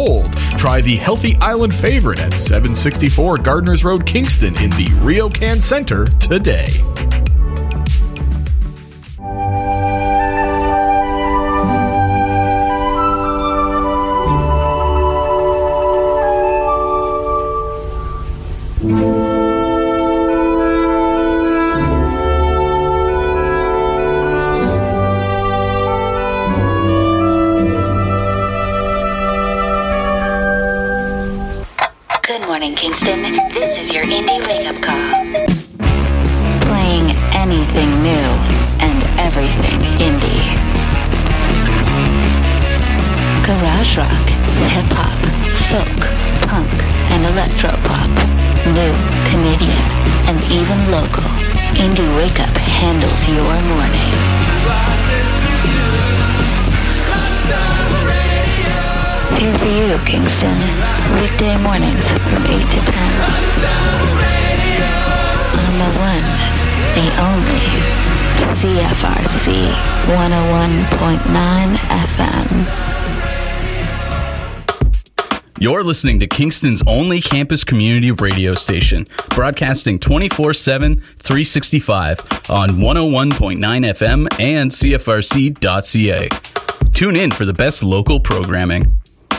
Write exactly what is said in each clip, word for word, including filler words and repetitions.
cold, try the healthy island favorite at seven sixty-four Gardners Road, Kingston in the RioCan Center today. Kingston, this is your indie wake-up call. Playing anything new and everything indie. Garage rock, hip-hop, folk, punk, and electro-pop. New, Canadian, and even local. Indie Wake-Up handles your morning. Here for you, Kingston. Weekday mornings from eight to ten. On the one, the only, C F R C one oh one point nine F M. You're listening to Kingston's only campus community radio station, broadcasting twenty-four seven, three sixty-five on one oh one point nine F M and C F R C dot C A. Tune in for the best local programming.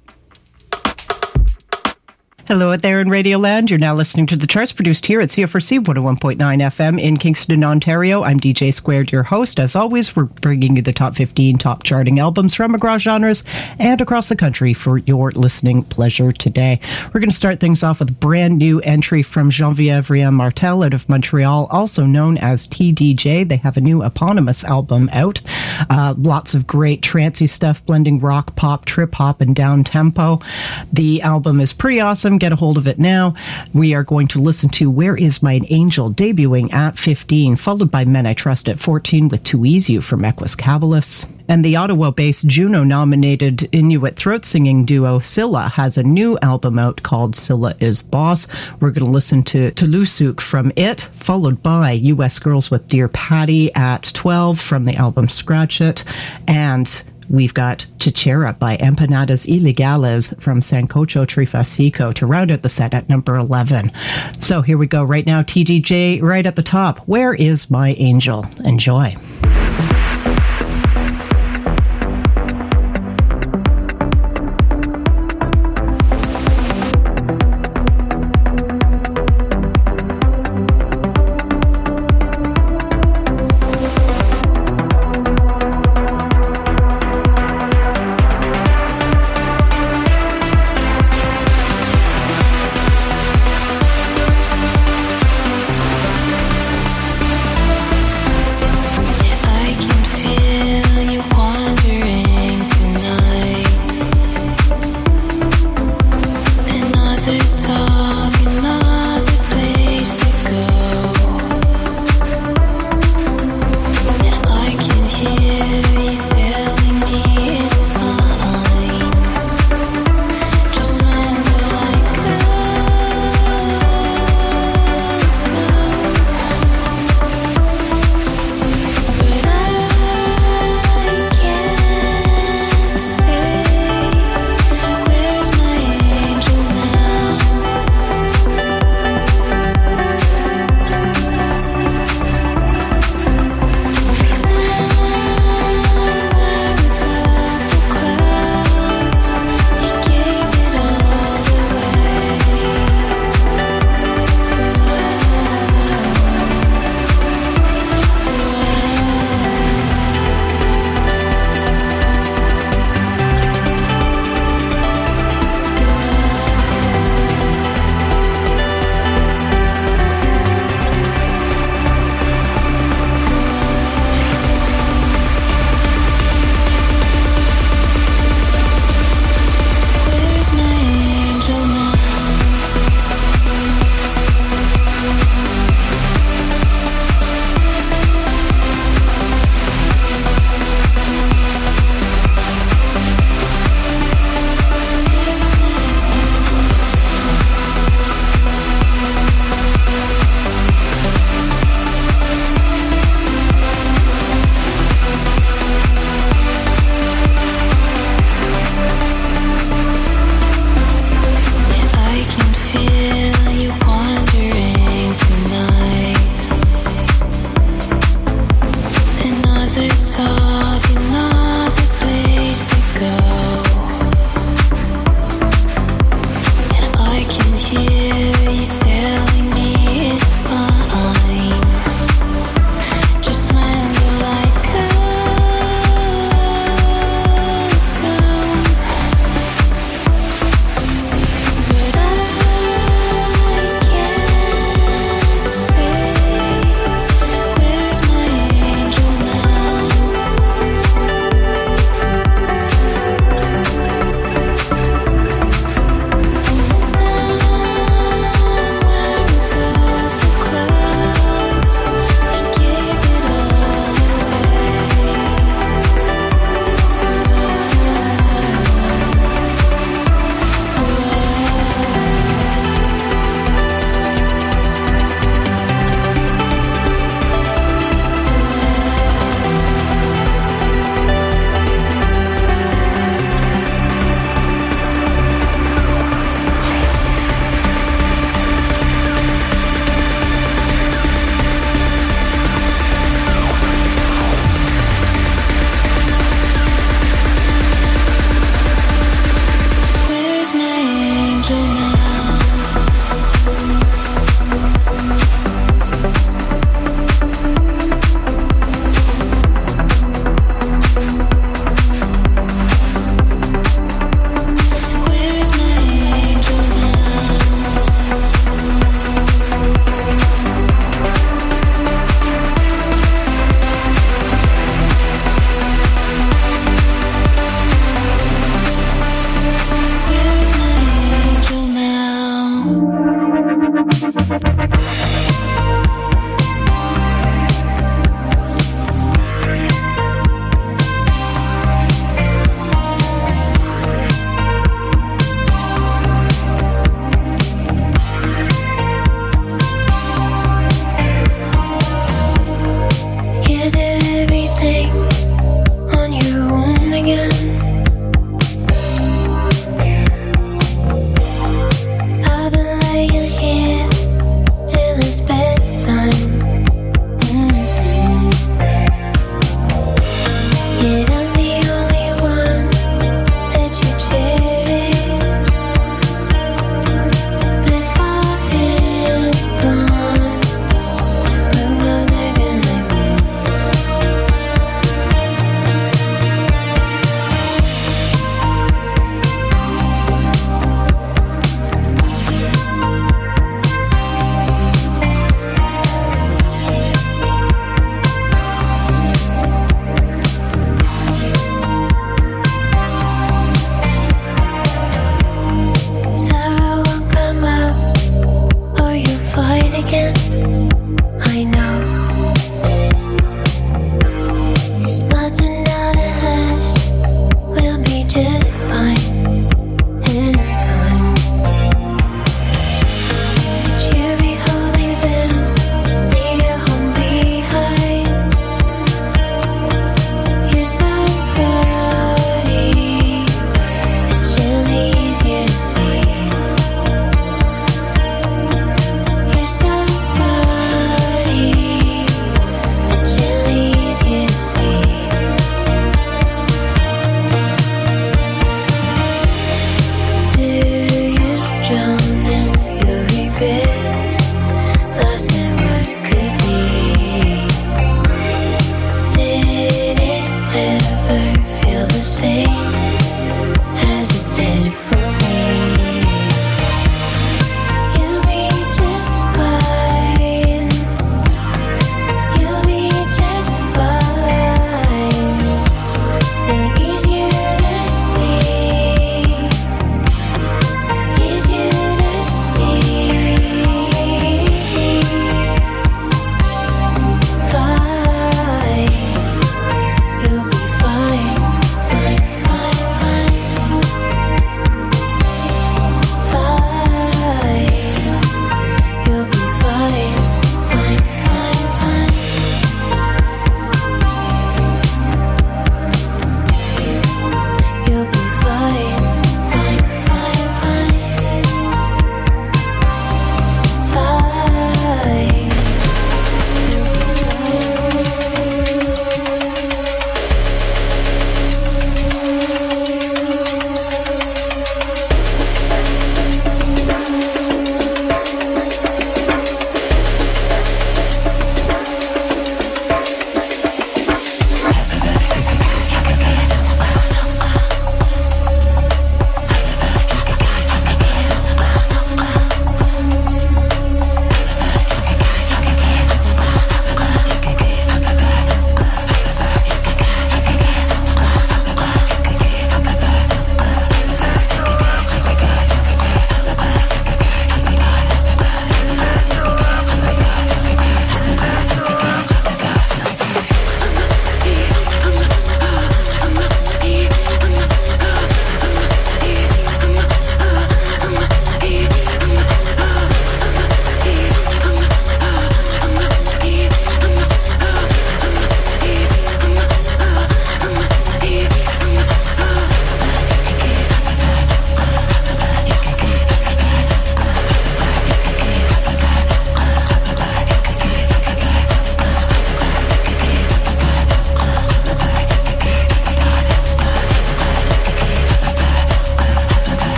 Hello out there in Radioland. You're now listening to the charts produced here at C F R C one oh one point nine F M in Kingston, Ontario. I'm D J Squared, your host. As always, we're bringing you the top fifteen top charting albums from across genres and across the country for your listening pleasure today. We're going to start things off with a brand new entry from Geneviève Rien-Martel out of Montreal, also known as T D J. They have a new eponymous album out. Uh, lots of great trancey stuff, blending rock, pop, trip hop, and down tempo. The album is pretty awesome. Get a hold of it now. We are going to listen to Where Is My Angel, debuting at fifteen, followed by Men I Trust at fourteen with Too Easy from Equus Caballus. And the Ottawa-based Juno-nominated Inuit throat-singing duo Scylla has a new album out called Scylla is Boss. We're going to listen to Tulusuk from it, followed by U S Girls with Dear Patty at twelve from the album Scratch It, and we've got Chichera by Empanadas Ilegales from Sancocho Trifasico to round out the set at number eleven. So here we go right now. T D J right at the top. Where Is My Angel? Enjoy. I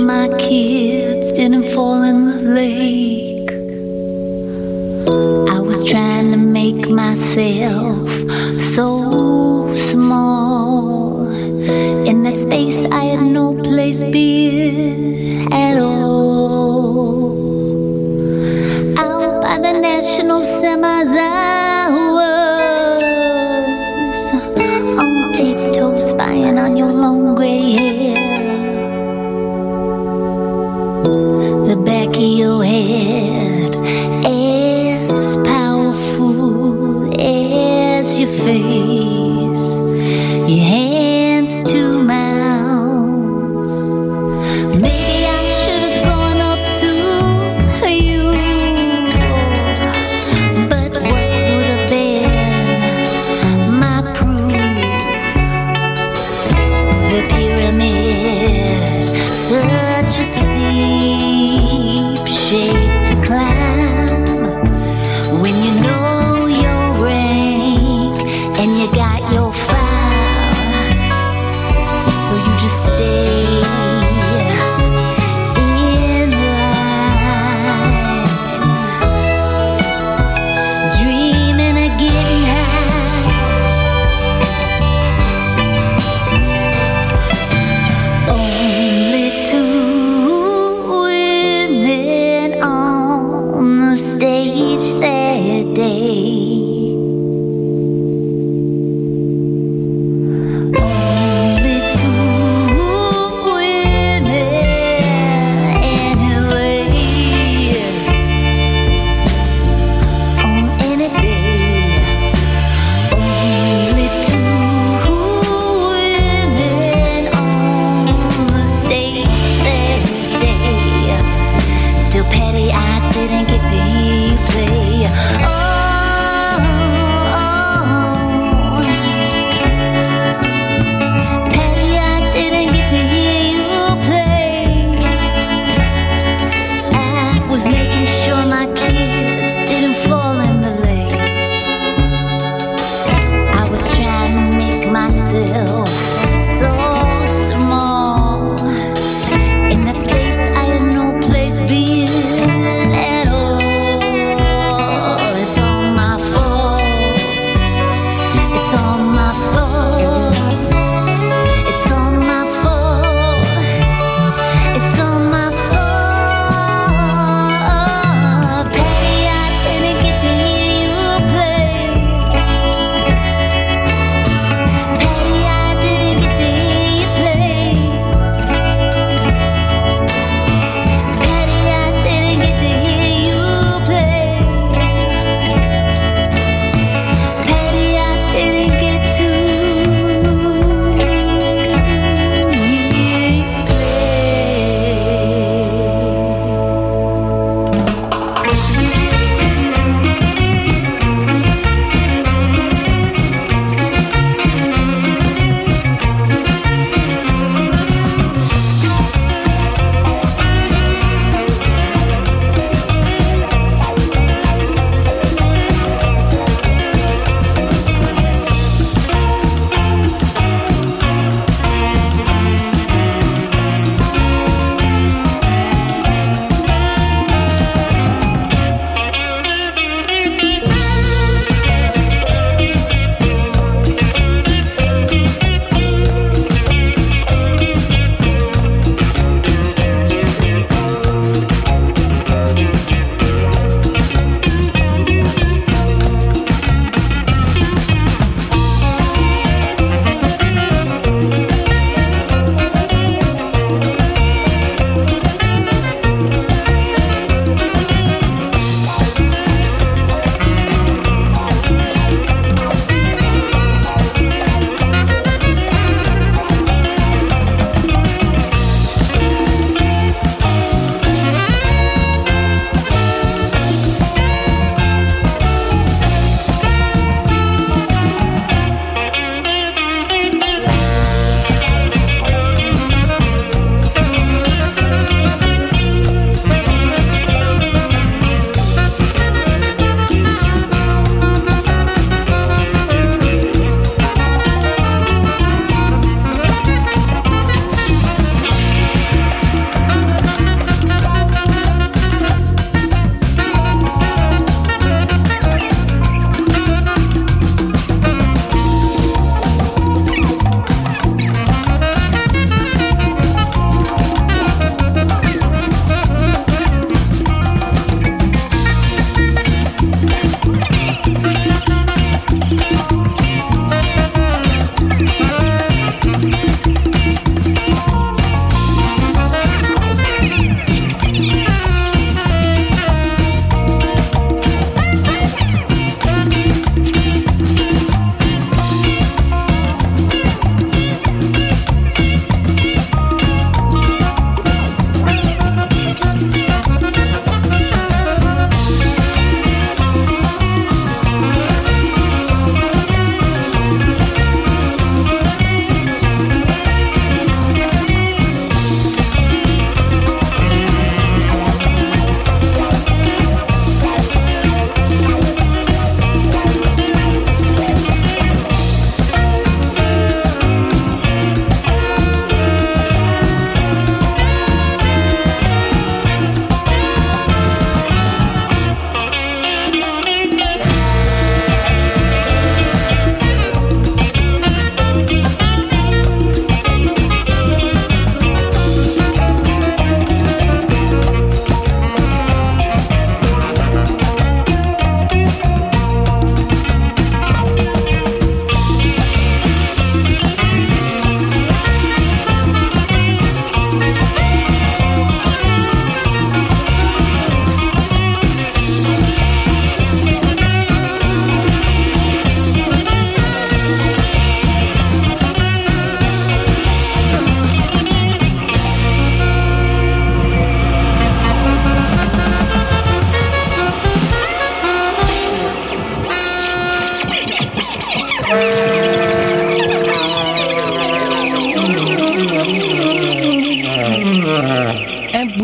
my kids didn't fall in the lake. I was trying to make myself so small. In that space I had no place be at all. Out by the national semis I was, on tiptoes spying on your long gray hair. The back of your head as powerful as your face, your hands to mouths. Maybe I should have gone up to you, but what would have been my proof? The pyramid, such a steep shape to climb. When you know your rank and you got your file, so you just stay in line, dreaming of getting high. Only two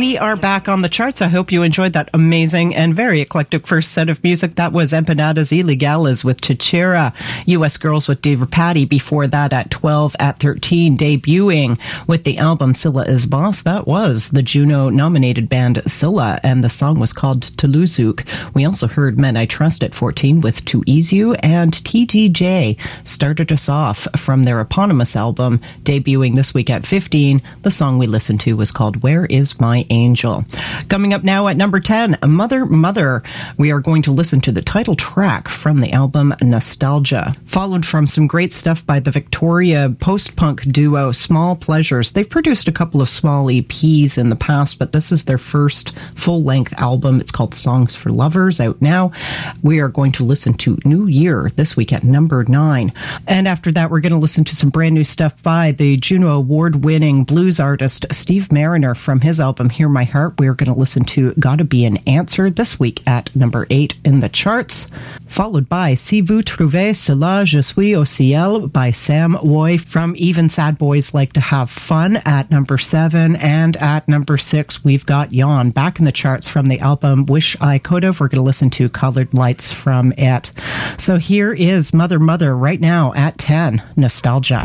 we are back on the charts. I hope you enjoyed that amazing and very eclectic first set of music. That was Empanadas Ilegales with Chichira, U S Girls with Deaver Patty. Before that, at twelve, at thirteen, debuting with the album Scylla is Boss. That was the Juno-nominated band Scylla, and the song was called Tuluzuk. We also heard Men I Trust at fourteen with To Ease You, and T T J started us off from their eponymous album, debuting this week at fifteen. The song we listened to was called Where Is My Angel? Coming up now at number ten, Mother Mother. We are going to listen to the title track from the album Nostalgia, followed from some great stuff by the Victoria post-punk duo Small Pleasures. They've produced a couple of small E Ps in the past, but this is their first full-length album. It's called Songs for Lovers, out now. We are going to listen to New Year this week at number nine. And after that, we're going to listen to some brand new stuff by the Juno Award-winning blues artist Steve Mariner from his album Hear My Heart. We're going to listen to Gotta Be an Answer this week at number eight in the charts, followed by Si Vous Trouvez Cela, Je Suis au Ciel by Sam Woy from Even Sad Boys Like to Have Fun at number seven, and at number six we've got Yawn back in the charts from the album Wish I Could've. We're going to listen to Colored Lights from it. So here is Mother Mother right now at ten, Nostalgia.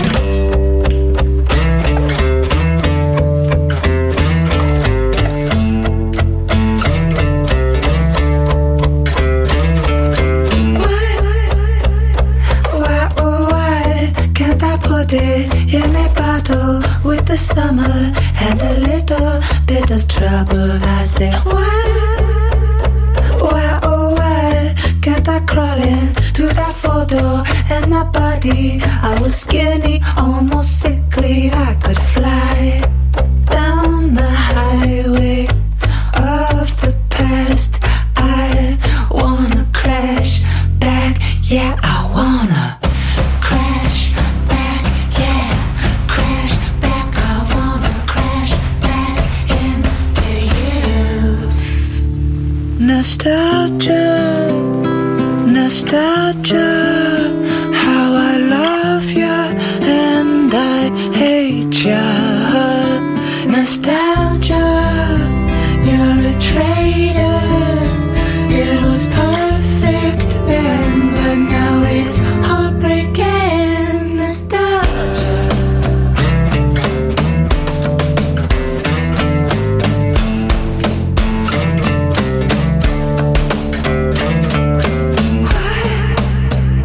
In a bottle with the summer and a little bit of trouble, I say, why, why, oh why can't I crawl in through that photo and my body? I was skinny, almost sickly, I could fly down the highway of the past. I wanna crash back, yeah, I wanna crash back, yeah, crash back, I wanna crash back into youth. Nostalgia, nostalgia, how I love ya and I hate ya. Nostalgia, you're a traitor. It was perfect then, but now it's heartbreaking. Nostalgia. Why,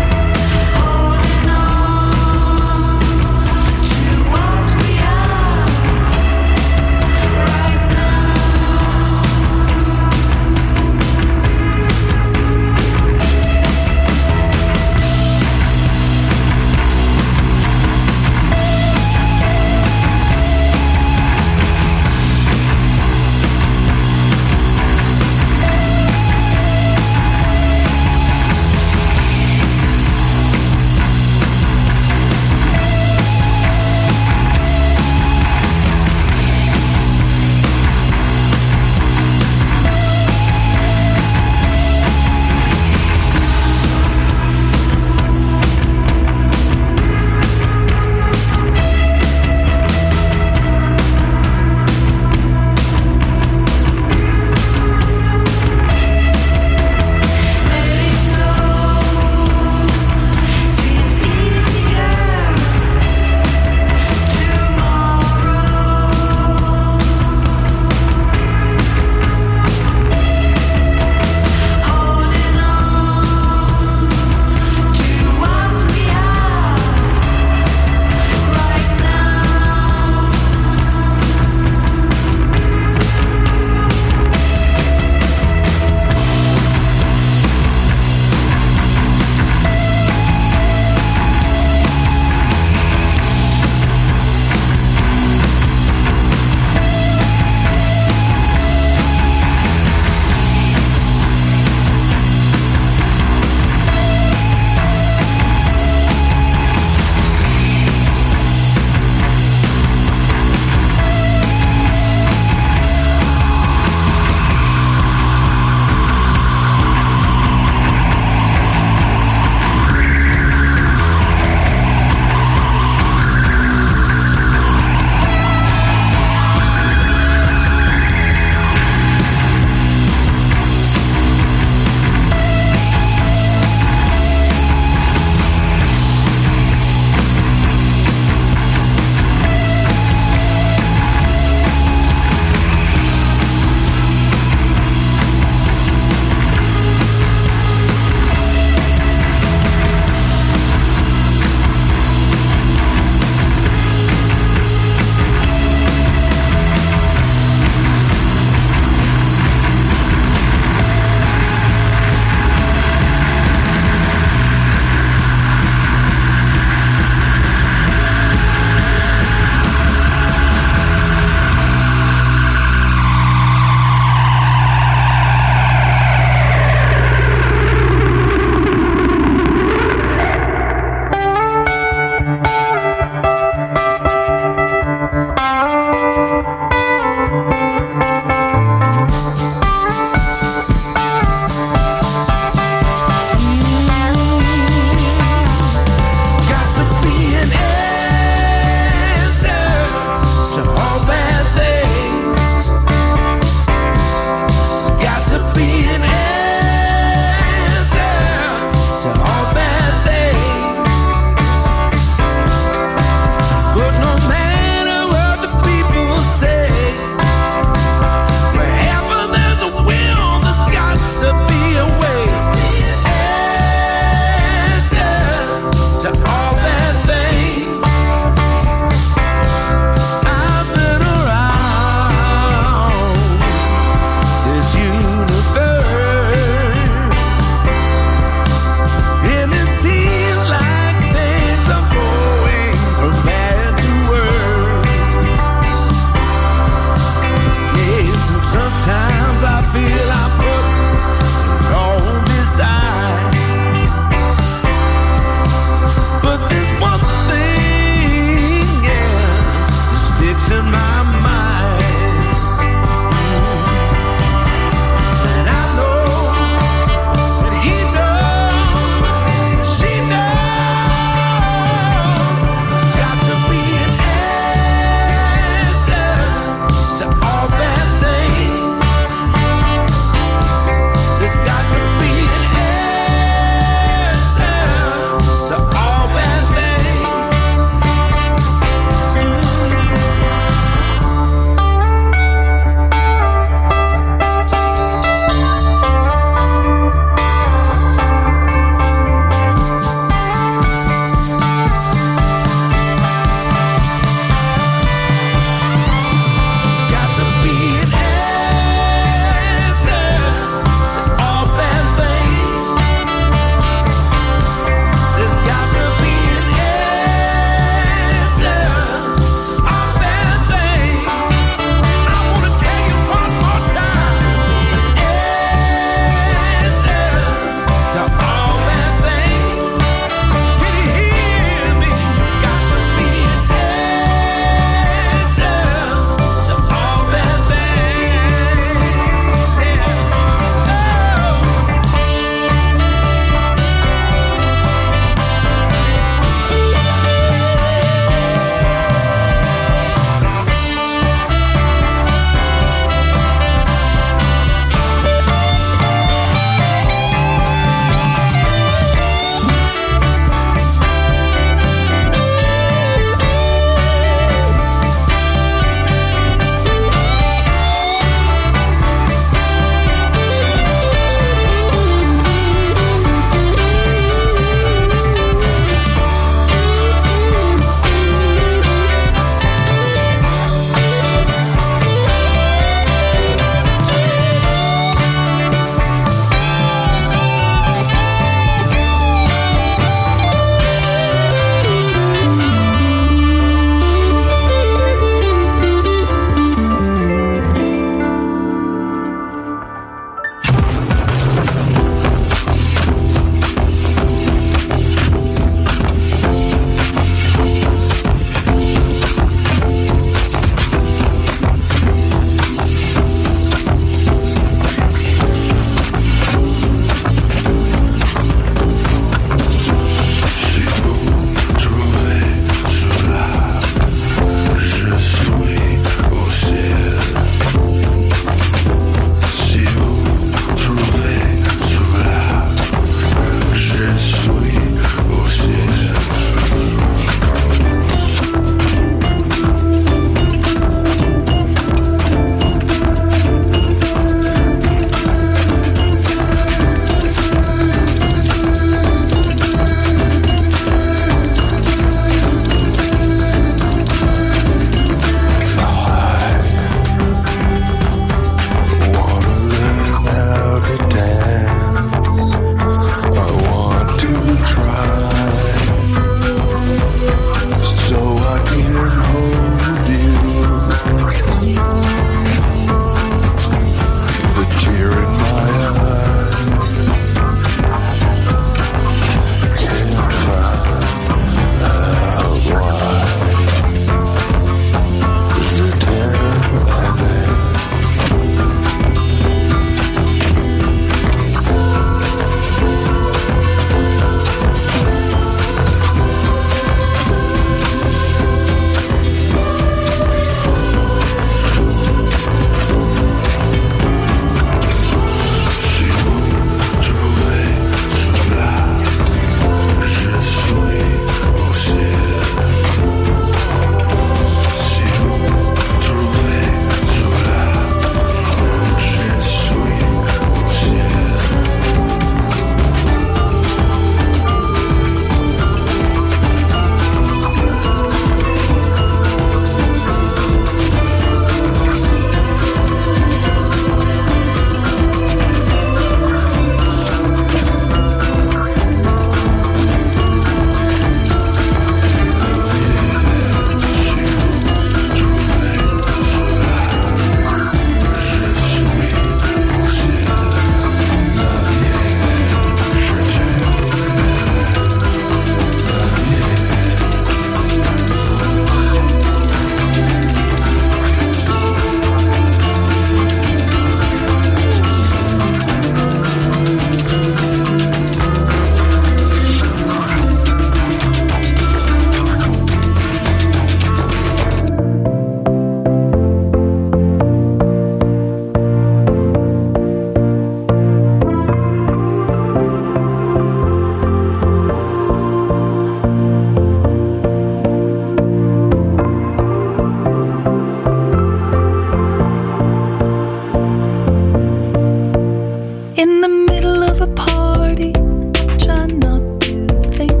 In the middle of a party, I'm trying not to think.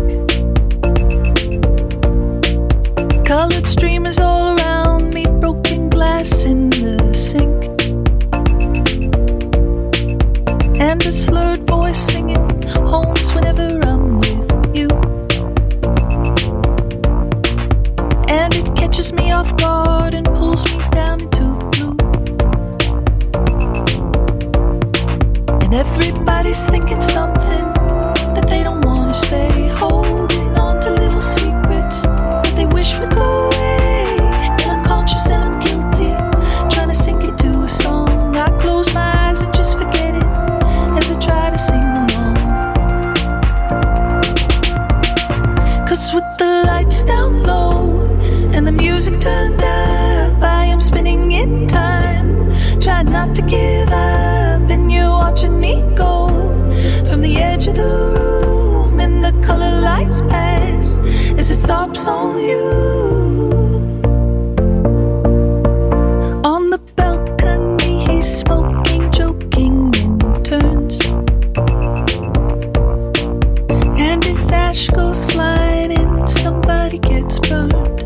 Colored streamers all around me, broken glass in the sink, and a slurred voice singing homes whenever I'm with you. And it catches me off guard and pulls me down into the blue. And everybody's thinking something that they don't want to say, holding on to little secrets that they wish would go away. And I'm conscious and I'm guilty, trying to sink it to a song. I close my eyes and just forget it as I try to sing along. Cause with the lights down low and the music turned up, I am spinning in time, trying not to give up. And you're watching me go from the edge of the room, and the color lights pass as it stops on you. On the balcony he's smoking, joking in turns, and his ash goes flying and somebody gets burned.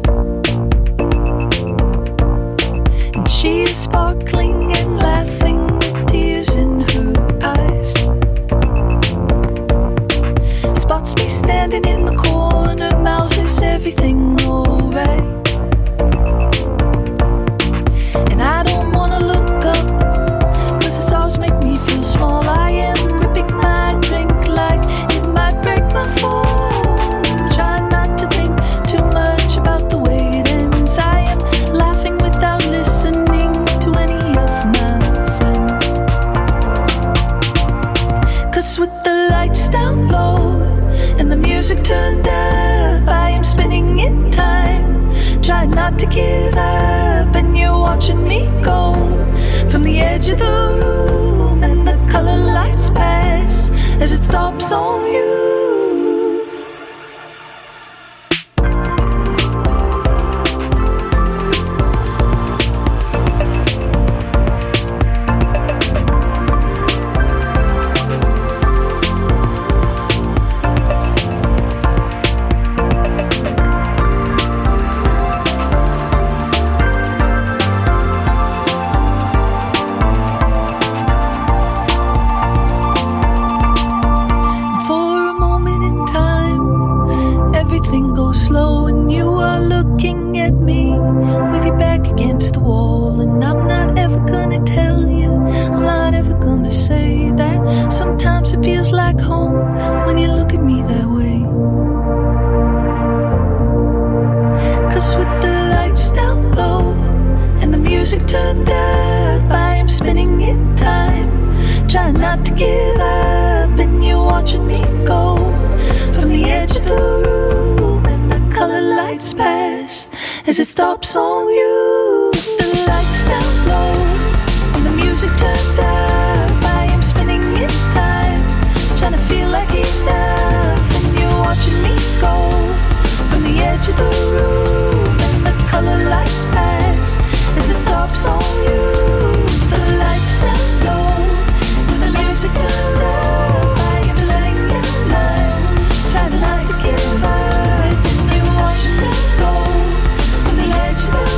And she is sparkling and laughing with tears in her eyes. Spots me standing in the corner, mouths, is everything alright? And I don't wanna look up, cause the stars make me feel small. I am gripping my drink like it might break my fall. I'm trying not to think too much about the way it ends. I am laughing without listening to any of my friends. Cause with the lights down low and the music turned up, I am spinning in time, trying not to give up. And you're watching me go from the edge of the room, and the color lights pass as it stops on you. As it stops on you, the lights down low and the music turned up, I am spinning in time, trying to feel like enough. And you're watching me go from the edge of the room, and the color lights pass as it stops on you. The lights down low and the music turned up, I am spinning in time, trying not to give up. And you're watching me go from the edge of the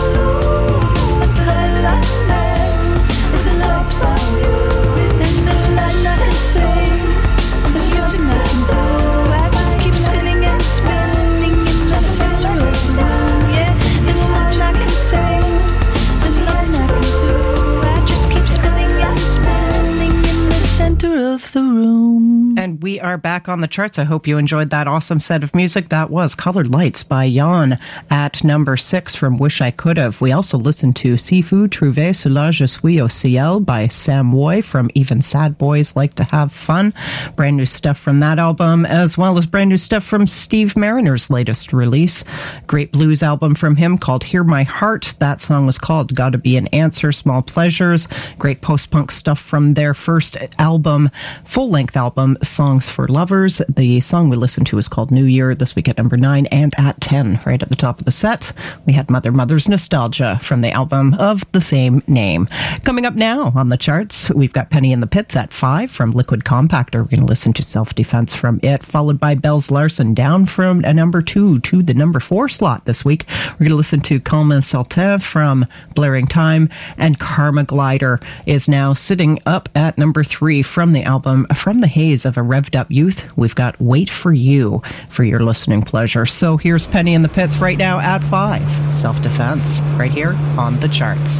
room, the color lights pass as it stops on you. And there's nothing I can say, there's nothing I can do. I just keep spinning and spinning in the center of the room. Yeah, there's nothing I can say, there's nothing I can do. I just keep spinning and spinning in the center of the room. And we are back on the charts. I hope you enjoyed that awesome set of music. That was Colored Lights by Jan at number six from Wish I Could Have. We also listened to Sifu Trouvé Cela Je Suis au Ciel by Sam Woy from Even Sad Boys Like to Have Fun. Brand new stuff from that album, as well as brand new stuff from Steve Mariner's latest release. Great blues album from him called Hear My Heart. That song was called Gotta Be an Answer, Small Pleasures. Great post-punk stuff from their first album, full-length album, Song Songs for Lovers. The song we listened to is called New Year, this week at number nine, and at ten, right at the top of the set, we had Mother Mother's Nostalgia from the album of the same name. Coming up now on the charts, we've got Penny in the Pits at five from Liquid Compactor. We're going to listen to Self-Defense from it, followed by Bells Larson, down from a number two to the number four slot this week. We're going to listen to Calme Saltin from Blaring Time, and Karma Glider is now sitting up at number three from the album From the Haze of a Revved Up Youth. We've got Wait for You for your listening pleasure. So here's Penny in the Pits right now at five. Self-Defense, right here on the charts.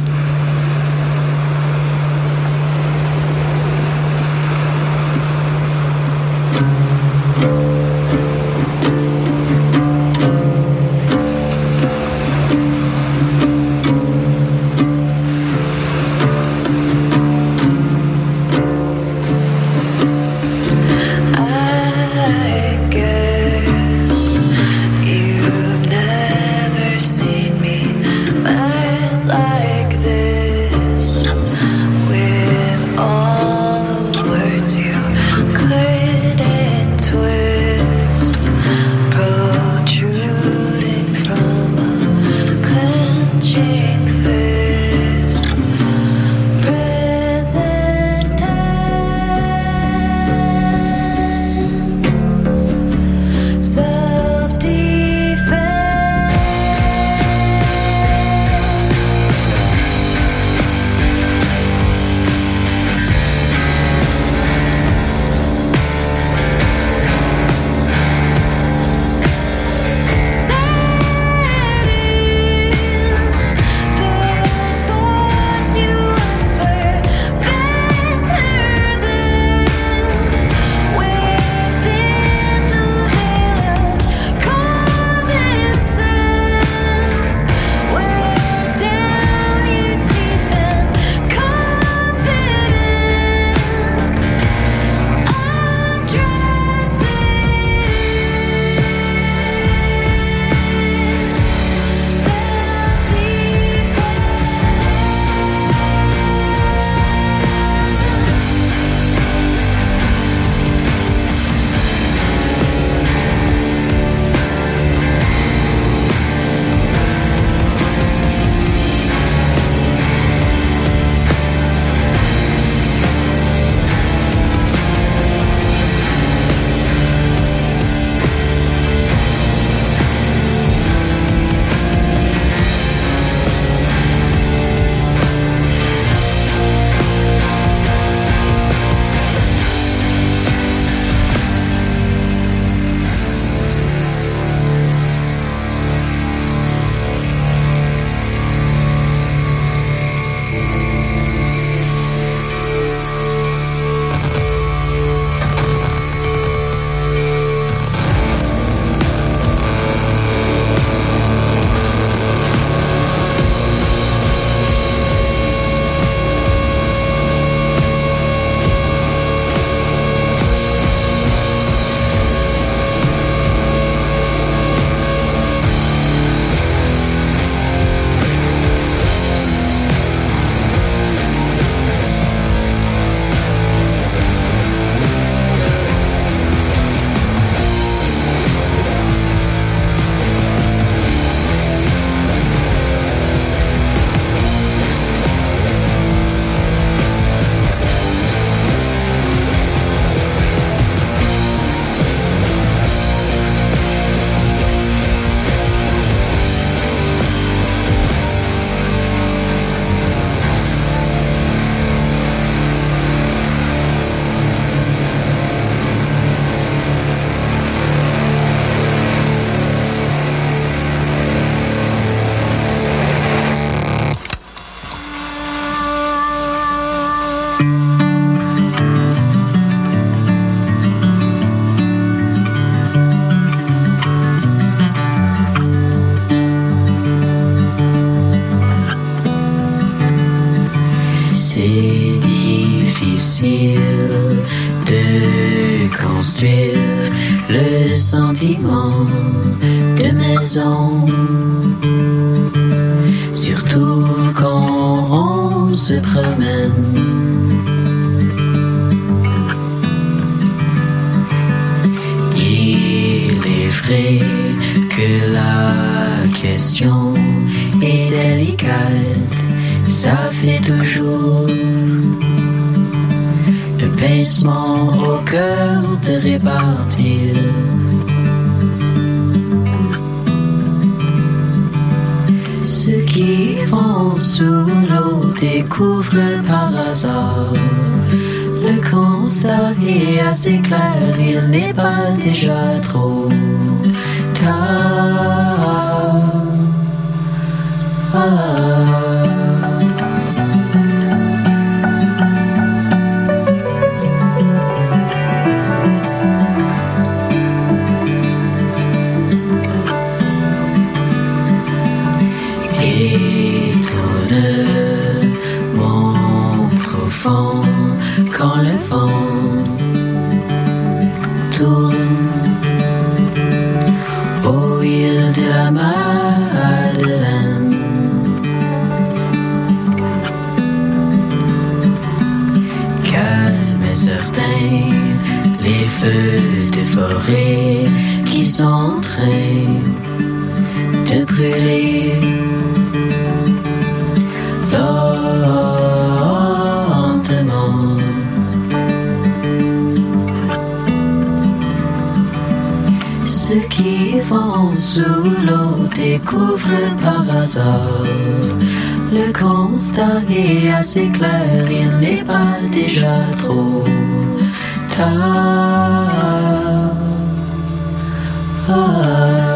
construire le sentiment de maison. Surtout quand on se promène. vrai que la question est délicate, ça fait toujours un pincement au cœur de répartir. Ceux qui vont sous l'eau découvrent par hasard. Le constat est assez clair, il n'est pas déjà trop tard. Ah. Quand le vent tourne aux îles de la Madeleine, calme et certain, les feux de forêt qui sont en train de brûler lentement. Ceux qui vont sous l'eau découvrent par hasard. Le constat est assez clair, il n'est pas déjà trop tard. Ah.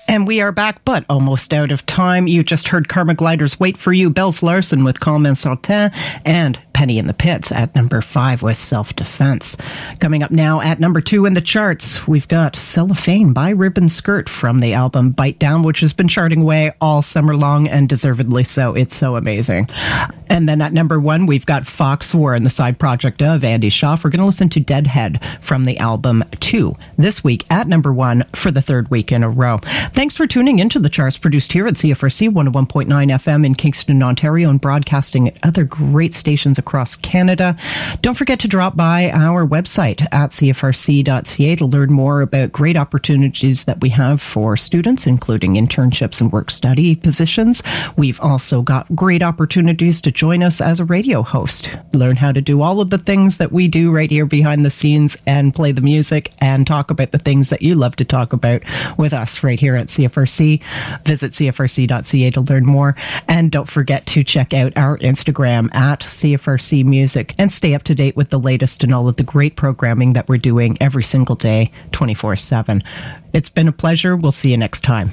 And we are back, but almost out of time. You just heard Karma Gliders Wait For You, Bells Larson with Calm and Sautin, and Penny in the Pits at number five with Self-Defense. Coming up now at number two in the charts, we've got Cellophane by Ribbon Skirt from the album Bite Down, which has been charting away all summer long, and deservedly so. It's so amazing. And then at number one, we've got Fox War and the side project of Andy Schaaf. We're going to listen to Deadhead from the album Two this week at number one for the third week in a row. Thanks for tuning into the charts produced here at C F R C one oh one point nine F M in Kingston, Ontario, and broadcasting at other great stations across Canada. Don't forget to drop by our website at C F R C dot C A to learn more about great opportunities that we have for students, including internships and work-study positions. We've also got great opportunities to join us as a radio host. Learn how to do all of the things that we do right here behind the scenes and play the music and talk about the things that you love to talk about with us right here at C F R C. Visit C F R C dot C A to learn more. And don't forget to check out our Instagram at C F R C Music and stay up to date with the latest and all of the great programming that we're doing every single day, twenty-four seven. It's been a pleasure. We'll see you next time.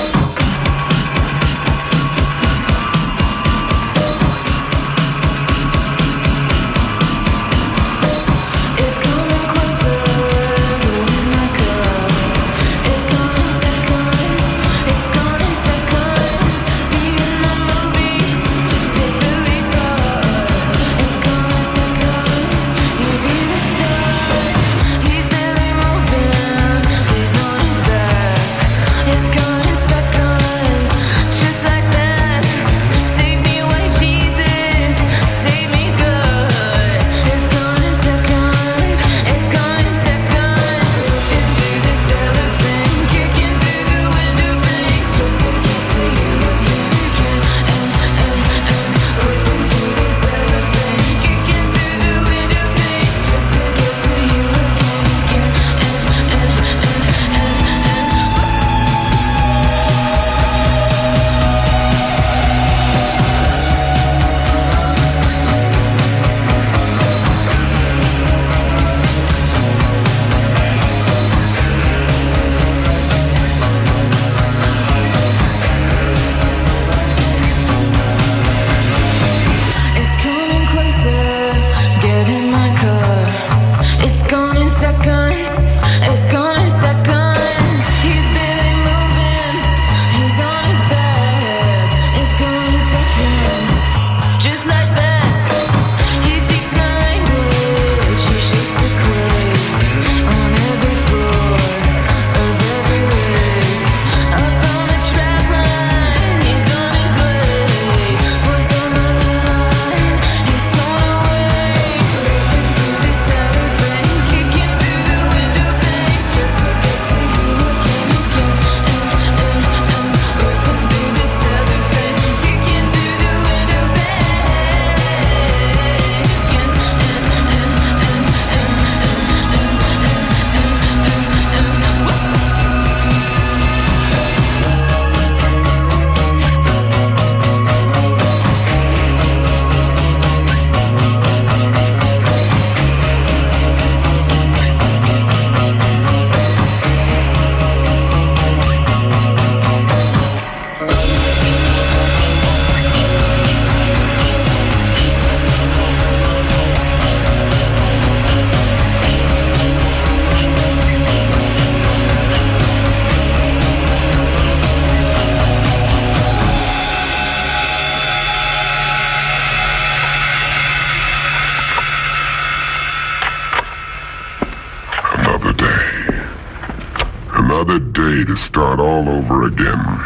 Another day to start all over again.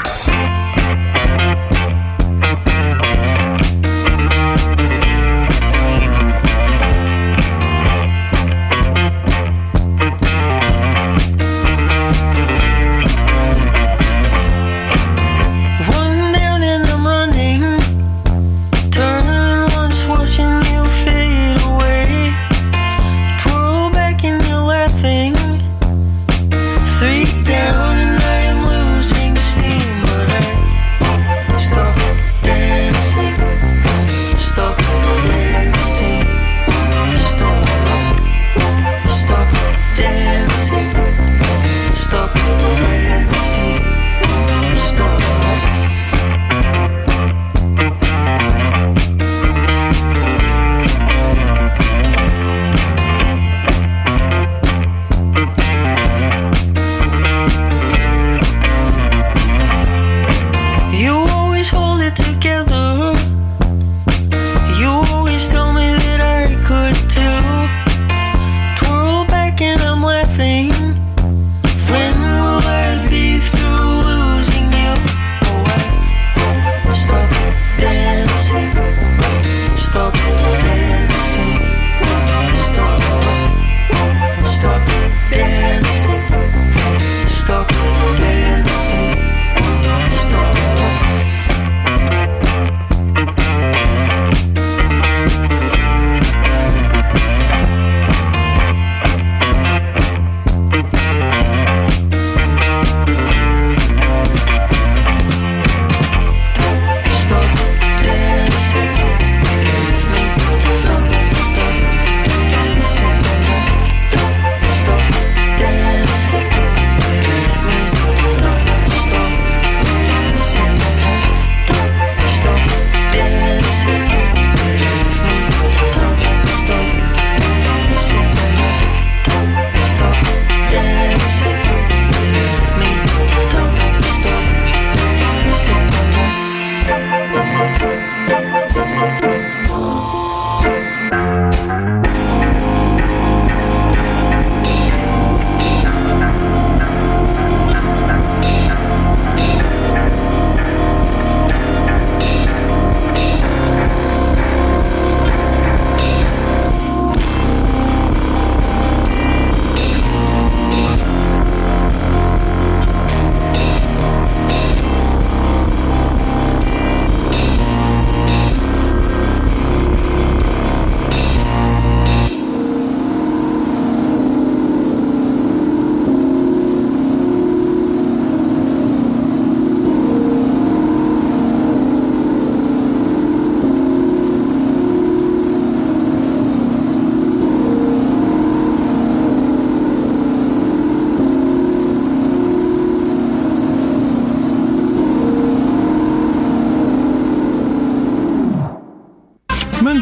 Stop dancing.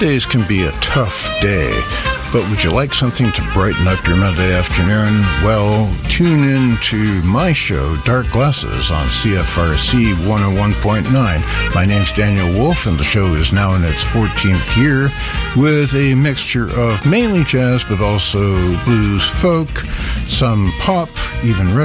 Mondays can be a tough day, but would you like something to brighten up your Monday afternoon? Well, tune in to my show, Dark Glasses, on C F R C one oh one point nine. My name's Daniel Wolf, and the show is now in its fourteenth year, with a mixture of mainly jazz, but also blues, folk, some pop, even retro